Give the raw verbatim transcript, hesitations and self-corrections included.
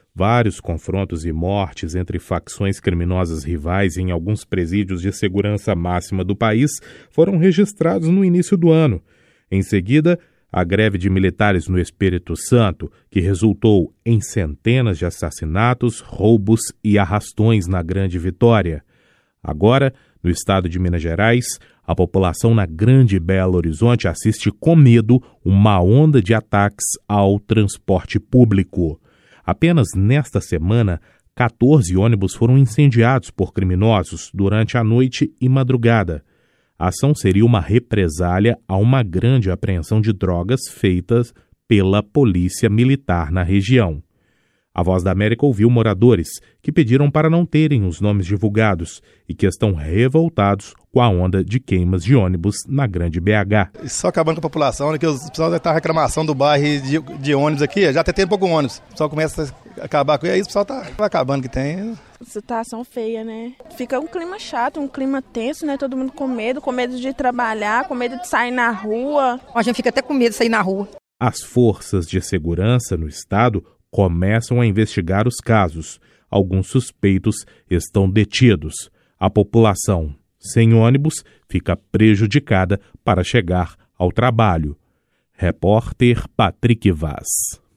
Vários confrontos e mortes entre facções criminosas rivais em alguns presídios de segurança máxima do país foram registrados no início do ano. Em seguida, a greve de militares no Espírito Santo, que resultou em centenas de assassinatos, roubos e arrastões na Grande Vitória. Agora, no estado de Minas Gerais, a população na Grande Belo Horizonte assiste com medo uma onda de ataques ao transporte público. Apenas nesta semana, quatorze ônibus foram incendiados por criminosos durante a noite e madrugada. A ação seria uma represália a uma grande apreensão de drogas feitas pela Polícia Militar na região. A Voz da América ouviu moradores que pediram para não terem os nomes divulgados e que estão revoltados com a onda de queimas de ônibus na Grande B H. Só acabando com a população, né, que os pessoal está reclamação do bairro de, de ônibus aqui, já até tem pouco ônibus. O pessoal começa a acabar com isso, aí o pessoal está acabando que tem. Situação feia, né? Fica um clima chato, um clima tenso, né? Todo mundo com medo, com medo de trabalhar, com medo de sair na rua. A gente fica até com medo de sair na rua. As forças de segurança no estado começam a investigar os casos. Alguns suspeitos estão detidos. A população sem ônibus fica prejudicada para chegar ao trabalho. Repórter Patrick Vaz.